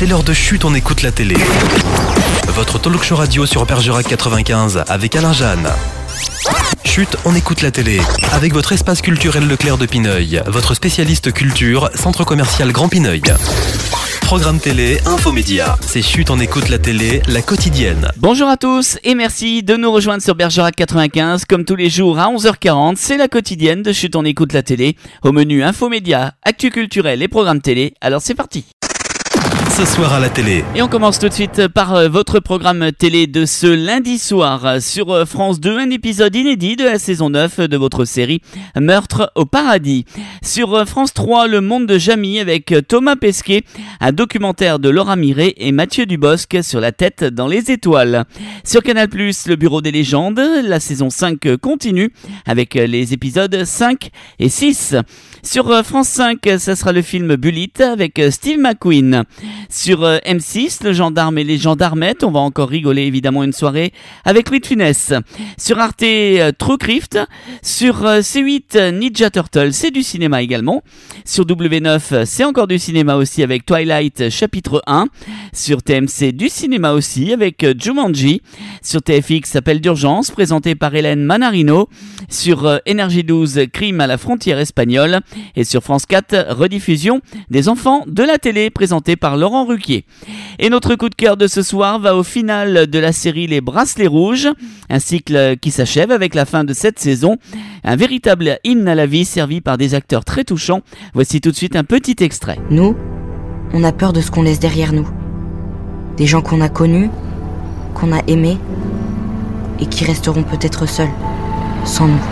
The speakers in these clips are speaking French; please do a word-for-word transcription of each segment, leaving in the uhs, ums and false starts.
c'est l'heure de Chut, on écoute la télé. Votre talk show radio sur Bergerac quatre-vingt-quinze avec Alain Jeanne. Chut, on écoute la télé. Avec votre espace culturel Leclerc de Pineuil, votre spécialiste culture, centre commercial Grand Pineuil. Programme télé, infomédia. C'est Chut, on écoute la télé, la quotidienne. Bonjour à tous et merci de nous rejoindre sur Bergerac quatre-vingt-quinze. Comme tous les jours à onze heures quarante, c'est la quotidienne de Chut, on écoute la télé. Au menu infomédia, actu culturel et programme télé. Alors c'est parti. Ce soir à la télé. Et on commence tout de suite par euh, votre programme télé de ce lundi soir. Sur euh, France deux, un épisode inédit de la saison neuf de votre série Meurtre au paradis. Sur euh, France trois, Le monde de Jamie avec euh, Thomas Pesquet, un documentaire de Laura Miret et Mathieu Dubosc sur la tête dans les étoiles. Sur Canal plus, Le bureau des légendes, la saison cinq continue avec euh, les épisodes cinq et six. Sur euh, France cinq, ça sera le film Bullitt avec euh, Steve McQueen. Sur euh, M six, Le gendarme et les gendarmettes, on va encore rigoler évidemment une soirée avec Louis de Funès. Sur Arte, euh, True Crypt. Sur euh, C huit, Ninja Turtle, c'est du cinéma également. Sur W neuf, c'est encore du cinéma aussi avec Twilight chapitre un. Sur T M C, du cinéma aussi avec euh, Jumanji. Sur T F X, Appel d'urgence, présenté par Hélène Manarino. Sur euh, Énergie douze, Crime à la frontière espagnole. Et sur France quatre, rediffusion des enfants de la télé, présenté par Laurent Ruquier. Et notre coup de cœur de ce soir va au final de la série Les Bracelets Rouges, un cycle qui s'achève avec la fin de cette saison, un véritable hymne à la vie servi par des acteurs très touchants. Voici tout de suite un petit extrait. Nous, on a peur de ce qu'on laisse derrière nous. Des gens qu'on a connus, qu'on a aimés, et qui resteront peut-être seuls, sans nous.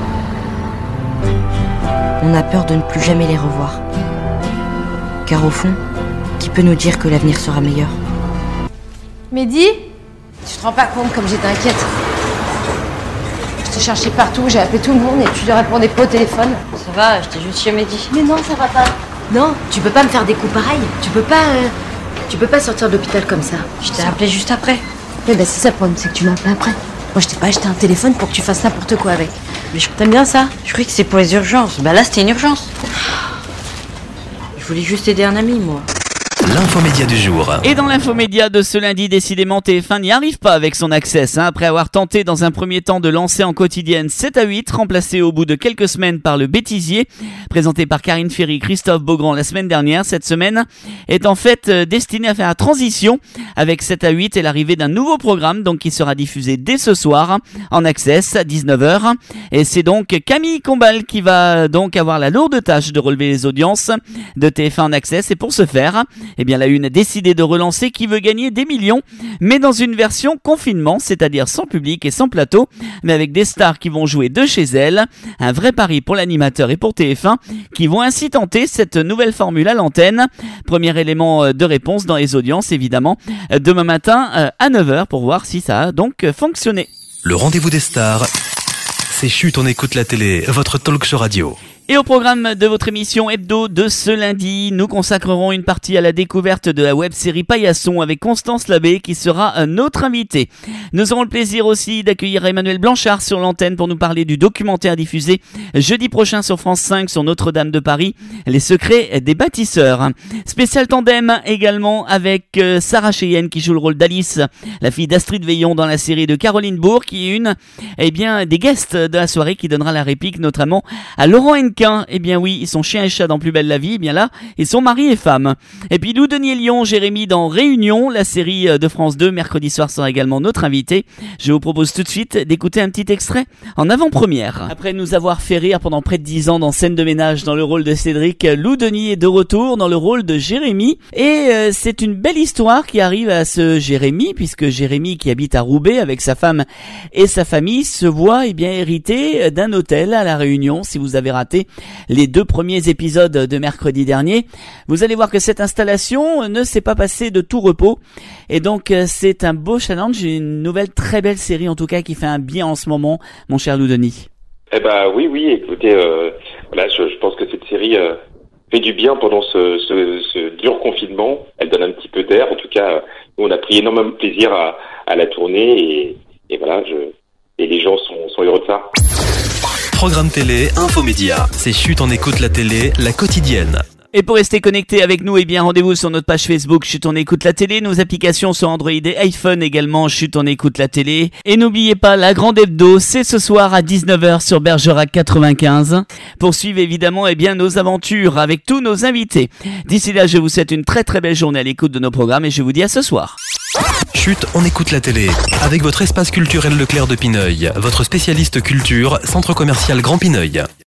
On a peur de ne plus jamais les revoir. Car au fond, qui peut nous dire que l'avenir sera meilleur? Mehdi, tu te rends pas compte comme j'étais inquiète. Je te cherchais partout, j'ai appelé tout le monde et tu ne répondais pas au téléphone. Ça va, j'étais juste chez Mehdi. Mais non, ça va pas. Non, tu peux pas me faire des coups pareils. Tu peux pas... Euh, tu peux pas sortir de l'hôpital comme ça. Je t'ai appelé juste après. Eh ben c'est ça le problème, c'est que tu m'as appelé après. Moi je t'ai pas acheté un téléphone pour que tu fasses n'importe quoi avec. Mais je t'aime bien ça. Je croyais que c'est pour les urgences. Bah là, c'était une urgence. Je voulais juste aider un ami, moi. L'infomédia du jour. Et dans l'infomédia de ce lundi, décidément T F un n'y arrive pas avec son Access, hein, après avoir tenté dans un premier temps de lancer en quotidienne sept à huit, remplacé au bout de quelques semaines par Le Bêtisier, présenté par Karine Ferry, Christophe Beaugrand la semaine dernière. Cette semaine est en fait euh, destinée à faire la transition avec sept à huit et l'arrivée d'un nouveau programme donc qui sera diffusé dès ce soir en Access à dix-neuf heures. Et c'est donc Camille Combal qui va donc avoir la lourde tâche de relever les audiences de T F un en Access. Et pour ce faire, eh bien la Une a décidé de relancer Qui veut gagner des millions, mais dans une version confinement, c'est-à-dire sans public et sans plateau, mais avec des stars qui vont jouer de chez elles. Un vrai pari pour l'animateur et pour T F un qui vont ainsi tenter cette nouvelle formule à l'antenne. Premier élément de réponse dans les audiences évidemment demain matin à neuf heures pour voir si ça a donc fonctionné. Le rendez-vous des stars, c'est Chut, on écoute la télé, votre talk show radio. Et au programme de votre émission hebdo de ce lundi, nous consacrerons une partie à la découverte de la web-série Paillasson avec Constance Labbé qui sera notre invitée. Nous aurons le plaisir aussi d'accueillir Emmanuel Blanchard sur l'antenne pour nous parler du documentaire diffusé jeudi prochain sur France cinq sur Notre-Dame de Paris, Les secrets des bâtisseurs. Spécial tandem également avec Sarah Cheyenne qui joue le rôle d'Alice, la fille d'Astrid Veillon dans la série de Caroline Bourg, qui est une eh bien, des guests de la soirée qui donnera la réplique notamment à Laurent Henquin. Eh bien oui, ils sont chien et chat dans Plus belle la vie, eh bien là, ils sont mari et femme. Et puis nous, Denis Lyon, Jérémy dans Réunion, la série de France deux, mercredi soir sera également notre invité. Je vous propose tout de suite d'écouter un petit extrait en avant-première. Après nous avoir fait rire pendant près de dix ans dans Scène de ménage dans le rôle de Cédric, Lou Denis est de retour dans le rôle de Jérémy. Et euh, c'est une belle histoire qui arrive à ce Jérémy, puisque Jérémy qui habite à Roubaix avec sa femme et sa famille se voit eh bien hériter d'un hôtel à La Réunion. Si vous avez raté les deux premiers épisodes de mercredi dernier, vous allez voir que cette installation ne s'est pas passée de tout repos et donc c'est un beau challenge, une nouvelle très belle série en tout cas qui fait un bien en ce moment, mon cher Lou Denis. Eh ben oui, oui, écoutez, euh, voilà, je, je pense que cette série euh, fait du bien pendant ce, ce, ce dur confinement. Elle donne un petit peu d'air, en tout cas, nous on a pris énormément de plaisir à, à la tourner et, et voilà, je, et les gens sont, sont heureux de ça. Programme télé, infomédia. C'est Chut, on écoute la télé, la quotidienne. Et pour rester connecté avec nous, eh bien rendez-vous sur notre page Facebook Chut on écoute la télé, nos applications sur Android et iPhone également Chut on écoute la télé. Et n'oubliez pas la grande hebdo, c'est ce soir à dix-neuf heures sur Bergerac quatre-vingt-quinze. Poursuivez évidemment eh bien nos aventures avec tous nos invités. D'ici là, je vous souhaite une très très belle journée à l'écoute de nos programmes et je vous dis à ce soir. Chut, on écoute la télé. Avec votre espace culturel Leclerc de Pineuil, votre spécialiste culture, centre commercial Grand Pineuil.